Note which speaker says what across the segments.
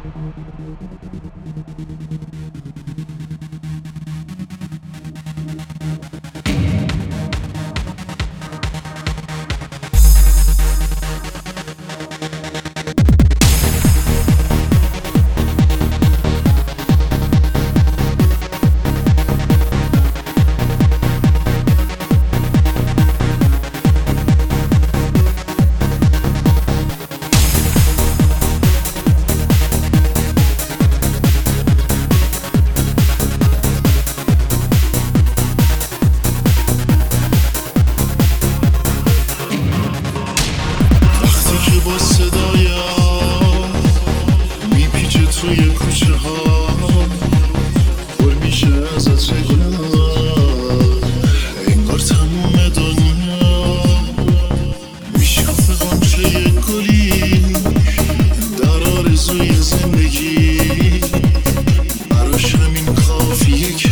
Speaker 1: با صدایم میپیچه توی کوچه ها، پر میشه از عطر گلاب، انگار تموم دنیا میشکافه غنچه گلی در آرزوی زندگی. براش همین کافیه که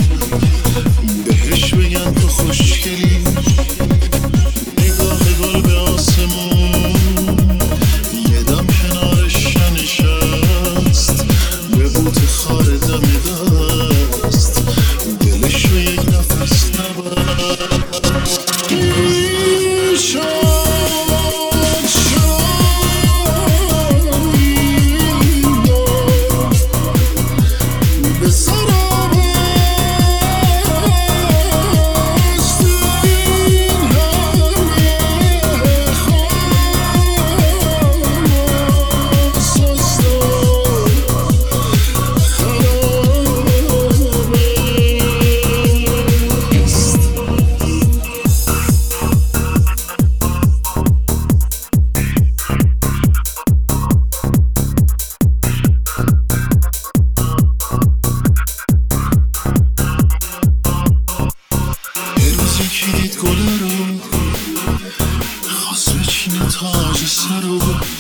Speaker 1: بهش بگن تو خوشگلی. نگاه گل به آسمون کلید گله رو خواست بچینه تاج سر رو،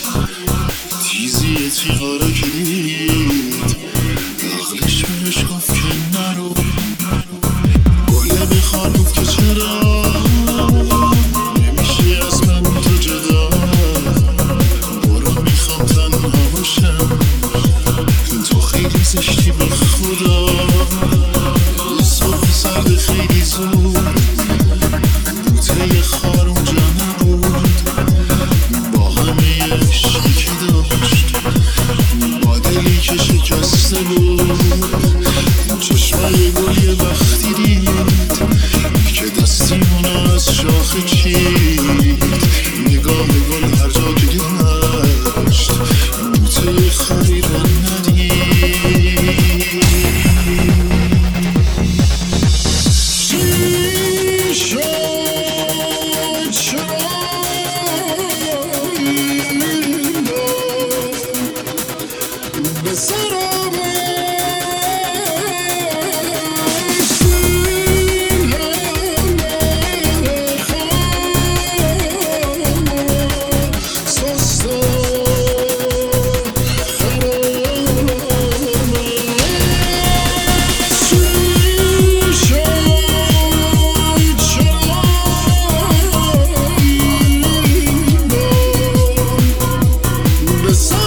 Speaker 1: تیزی تیغا رو کلید عقلش بهش گفت که نرو. گله بخواد که چرا نمیشه از من تو جدا، برو میخوام تنها باشم، تو خیلی زشتی به خدا. صبح سرد خیلی زود بوته خارون جا نبود، با همه عشقی که داشت، با دلی که شکسته بود. چشمای گل یه وقتی دید که دستیمونو از شاخه چید، نگاه گل هر جا که گشت بوته خاری رو ندید. The sun